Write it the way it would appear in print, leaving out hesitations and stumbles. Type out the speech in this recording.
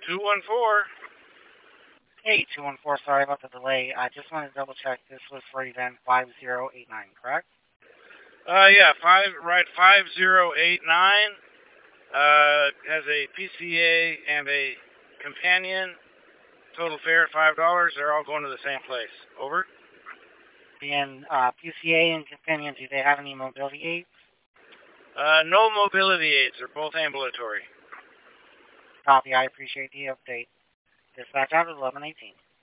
214. Hey, 214, sorry about the delay. I just wanted to double check. This was for event 5089, correct? Yeah, 5089. Has a PCA and a companion. Total fare $5. They're all going to the same place. Over. And PCA and companion, do they have any mobility aids? No mobility aids. They're both ambulatory. Copy. I appreciate the update. Dispatch out at 1118.